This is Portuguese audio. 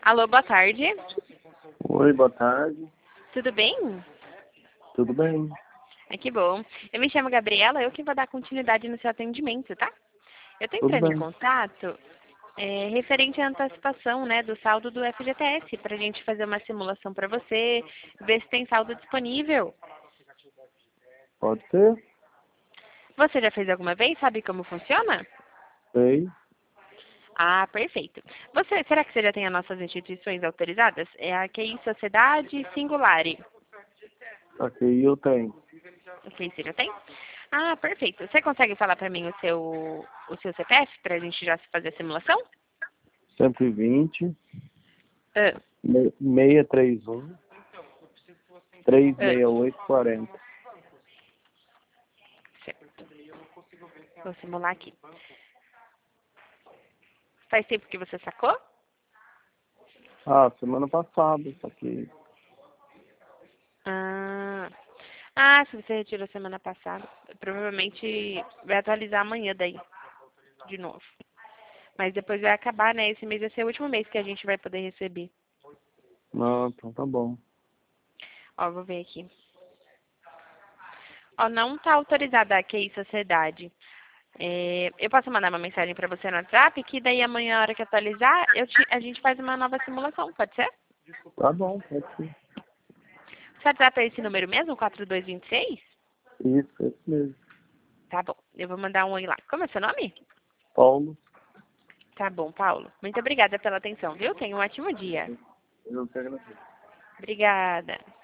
Alô, boa tarde. Oi, boa tarde. Tudo bem? Tudo bem? Ah, que bom. Eu me chamo Gabriela, eu que vou dar continuidade no seu atendimento, tá? Eu tô Tudo entrando em bem. contato referente à antecipação, né, do saldo do FGTS, para a gente fazer uma simulação para você, ver se tem saldo disponível. Pode ser? Você já fez alguma vez? Sabe como funciona? Sei. Ah, perfeito. Será que você já tem as nossas instituições autorizadas? É a QI Sociedade Singulare. Aqui eu tenho. Ok, você já tem? Ah, perfeito. Você consegue falar para mim o seu CPF para a gente já fazer a simulação? 120, Ah, 631, ah, 36840. certo. Vou simular aqui. Faz tempo que você sacou? Semana passada, isso aqui. Ah, se você retirou semana passada, provavelmente vai atualizar amanhã daí, de novo. Mas depois vai acabar, né? Esse mês vai ser o último mês que a gente vai poder receber. Não, então tá bom. Ó, vou ver aqui. Ó, não está autorizada a QI Sociedade. Eu posso mandar uma mensagem para você no WhatsApp, que daí amanhã, na hora que atualizar, a gente faz uma nova simulação, pode ser? Tá bom, pode ser. O WhatsApp é esse número mesmo, 4226? Isso, esse mesmo. Tá bom, eu vou mandar um oi lá. Como é seu nome? Paulo, Tá bom, Paulo. Muito obrigada pela atenção, viu? Tenha um ótimo dia. eu que agradeço. Obrigada.